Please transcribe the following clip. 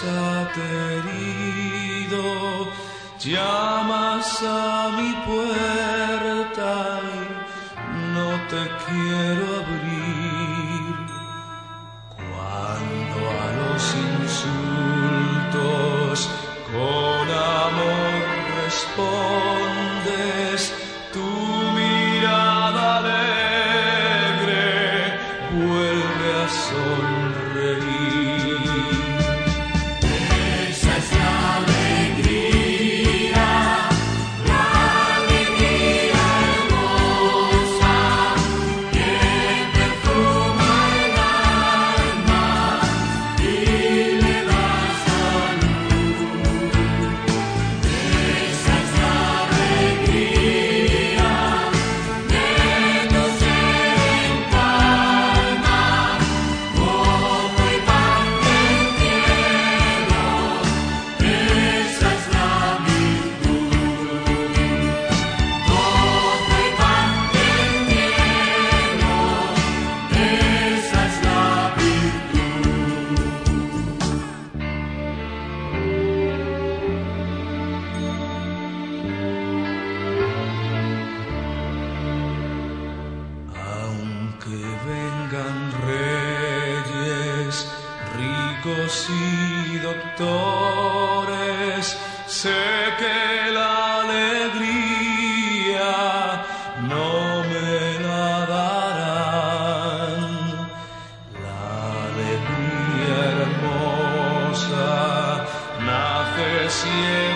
desaterido, llamas a mi puerta y no te quiero abrir. Cuando a los insultos con amor respondes, tu mirada alegre vuelve a sonreír. Esa es la alegría hermosa que perfuma el alma y le da salud. Esa es la alegría de tu ser en calma, gozo y paz del cielo. Esa es la virtud. Gozo y paz del cielo. Esa es la virtud. Aunque vengan reyes, ricos y doctores, sé que la alegría no me la darán. La alegría hermosa nace siempre